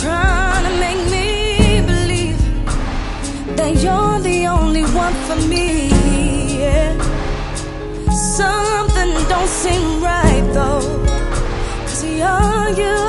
trying to make me believe that you're the only one for me, yeah. Something don't seem right though, 'cause you're you.